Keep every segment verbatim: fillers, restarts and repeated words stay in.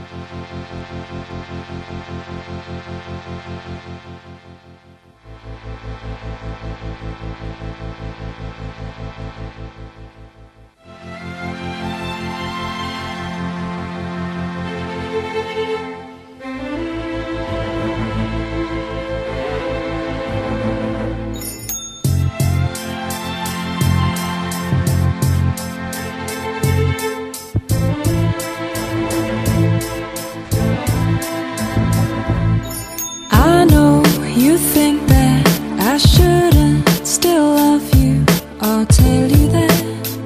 I know you think that I shouldn't still love you or tell you that,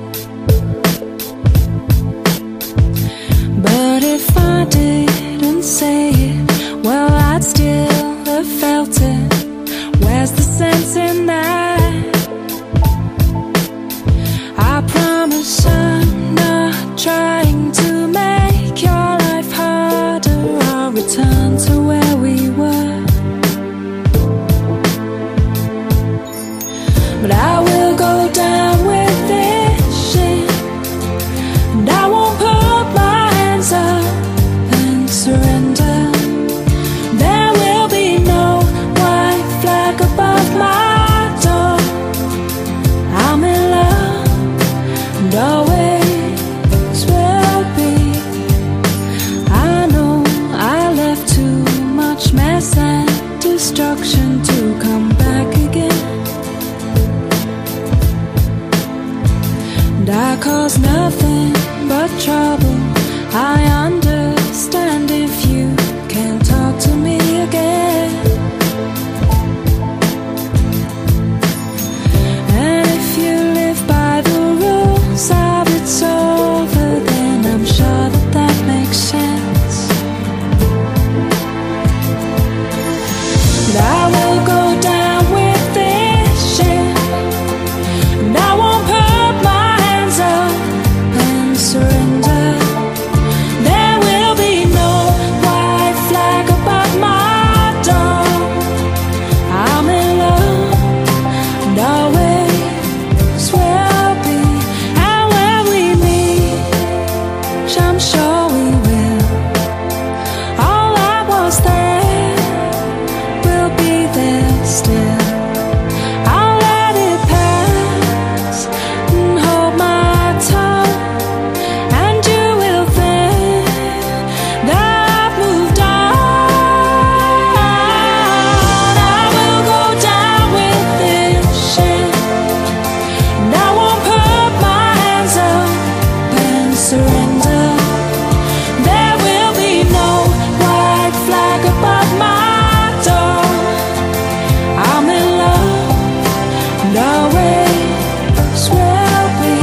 but if I didn't say it, well, I'd still have felt it. Where's the sense in that? I promise I'm not trying to make your life harder. I'll return to where we were, but I will go down with this shit, and I won't put my hands up and surrender. There will be no white flag above my door. I'm in love and always will be. I know I left too much mess and destruction to come back again, and I cause nothing but trouble. I understand if you can't talk to me again, and if you live by the rules of it's over, then I'm sure that that makes sense. But I will go down with this shit, and I won't put my hands up and surrender. There will be no white flag above my door. I'm in love and always will be. And when we meet, which I'm sure we will, all that was there will be there still. I'll let it pass and hold my tongue, and you will think that I've moved on. I will go down with this shit, and I won't put my hands up and surrender. There will be no white flag above my door. I'm in love and always will be.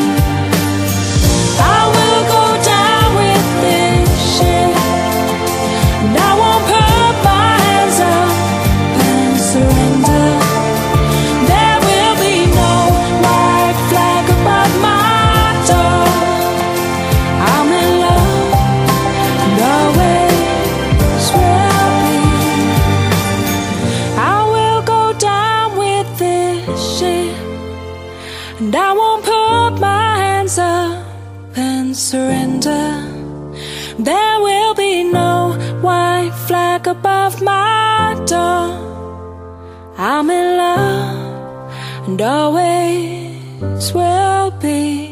I will go down with this shit, and I won't put my hands up and surrender. There will be no white flag above my door. I'm in love and always will be. I will go down with this shit, and I won't put my hands up and surrender. There will be no white flag above my door. I'm in love and always will be.